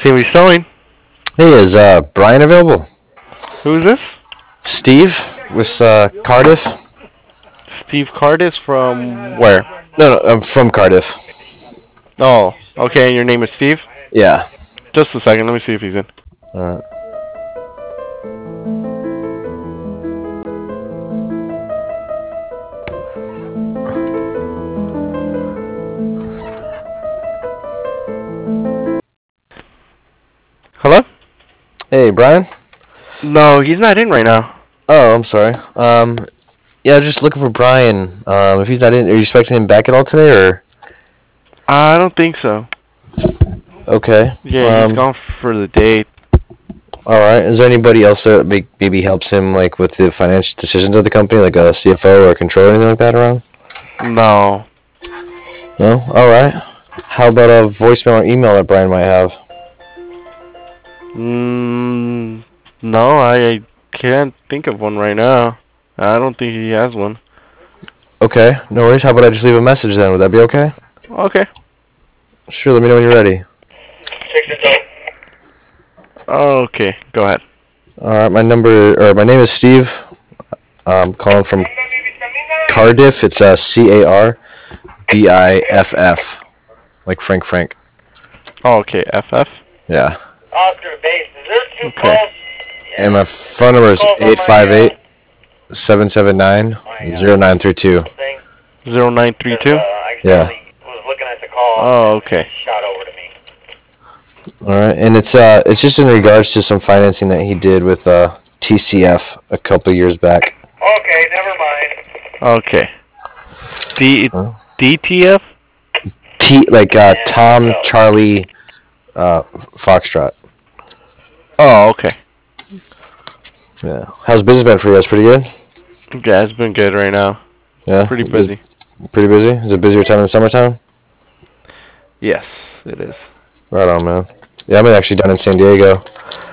See what he's selling. Hey, is Brian available? Who is this? Steve with Cardiff? Steve Cardis from where? No, I'm from Cardiff. Oh, okay. And your name is Steve? Yeah. Just a second. Let me see if he's in. Uh, Hello? hey, Brian? No, he's not in right now. Oh, I'm sorry. Yeah, just looking for Brian. If he's not in, are you expecting him back at all today, or? I don't think so. Okay. Yeah, he's gone for the day. All right. Is there anybody else that maybe helps him like with the financial decisions of the company, like a CFO or a controller, anything like that around? No. No. All right. How about a voicemail or email that Brian might have? No, I can't think of one right now. I don't think he has one. Okay. No worries. How about I just leave a message then? Would that be okay? Okay. Sure. Let me know when you're ready. Okay, go ahead. All right. My name is Steve. I'm calling from Cardiff. It's Cardiff, like Frank. Oh, okay, FF. Yeah. Oscar base. Is there two Okay. calls? And my phone number is 858-779-0932. 0932? Yeah. Was looking at the call. Oh, okay. Shot over to me. All right, and it's just in regards to some financing that he did with TCF a couple years back. Okay, never mind. Okay. DTF? Tom Charlie Foxtrot. Oh, okay. Yeah. How's business been for you guys? Pretty good? Yeah, it's been good right now. Yeah. Pretty busy. Pretty busy? Is it busier time in the summertime? Yes, it is. Right on, man. Yeah, I'm actually down in San Diego.